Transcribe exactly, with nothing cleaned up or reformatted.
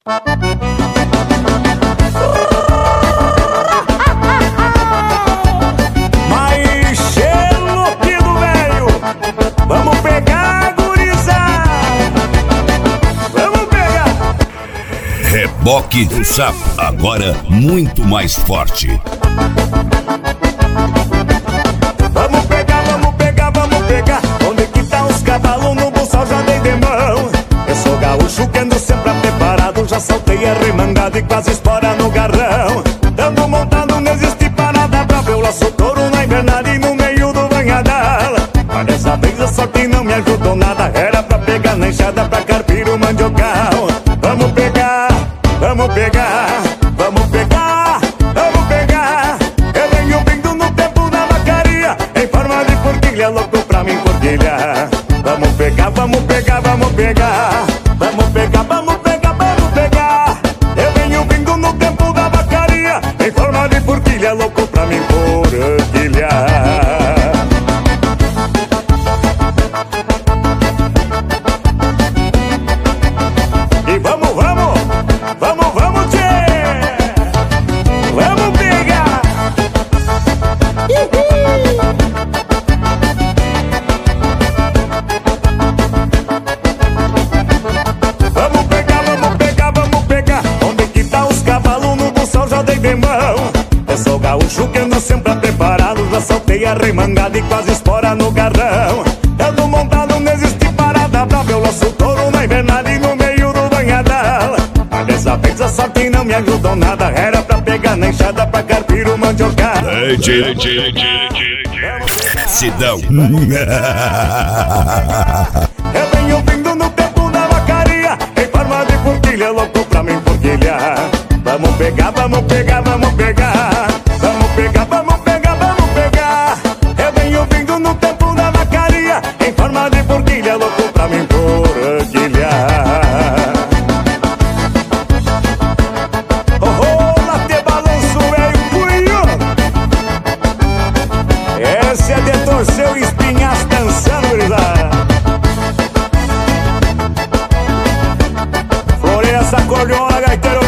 Mas xeloquido, velho, vamos pegar, gurizada. Vamos pegar. Reboque do Sapo, agora muito mais forte. Vamos pegar, vamos pegar, vamos pegar. Onde que tá os cavalos no bolsal, já dei de mão. Eu sou gaúcho que ando sempre preparado. Já saltei arremangado e quase espora no garrão. Tamo montado, não existe parada pra ver o laço touro na invernada e no meio do banhadal. Mas dessa vez a sorte não me ajudou nada. Era pra pegar na enxada, pra carpir o mandiocal. Vamos pegar, vamos pegar, vamos pegar, vamos pegar. Eu venho vindo no tempo da vacaria, em forma de forquilha, louco pra me enforquilhar. Vamos pegar, vamos pegar, vamos pegar. Vamos pegar, vamos pegar, vamos pegar. Eu venho vindo no tempo da vacaria, em forma de forquilha, louco pra me enforquilhar. E vamos, vamos, vamos, vamos, tchê. Vamos pegar. Vamos pegar, vamos pegar, vamos pegar. Onde que tá os cavalos no bolsão, já dei de mão. Eu sou gaúcho que ando sempre preparado. Já saltei arremangado e quase espora no garrão. Eu tô montado, não existe parada pra ver o laço touro na invernada e no meio do banhadal. Mas dessa vez a sorte não me ajudou nada. Era pra pegar na enxada, pra carpir o mandiocal. Sidão. Eu venho vindo no tempo da vacaria, em forma de forquilha, louco pra me enforquilhar. Vamos pegar, vamos pegar, vamos pegar. Vamos pegar, vamos pegar, vamos pegar. Eu venho vindo no tempo da vacaria, em forma de forquilha, louco pra me enforquilhar. Oh, oh, lá te balanço, velho, cunho. Esse é de torcer o espinhaço dançando, gurizada. Florença, acordeona, gaiteiro.